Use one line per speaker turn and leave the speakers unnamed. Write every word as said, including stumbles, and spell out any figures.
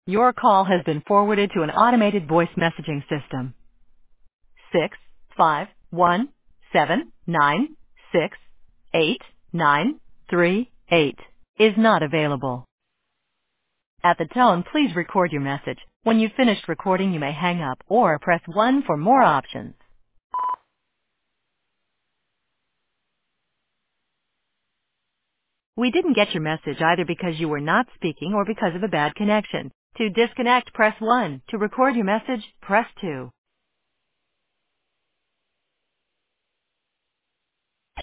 Your call has been forwarded to an automated voice messaging system. Six five one seven nine six eight nine three eight is not available. At the tone, please record your message. When you've finished recording, you may hang up or press one for more options. We didn't get your message either because you were not speaking or because of a bad connection. To disconnect, press one. To record your message, press two.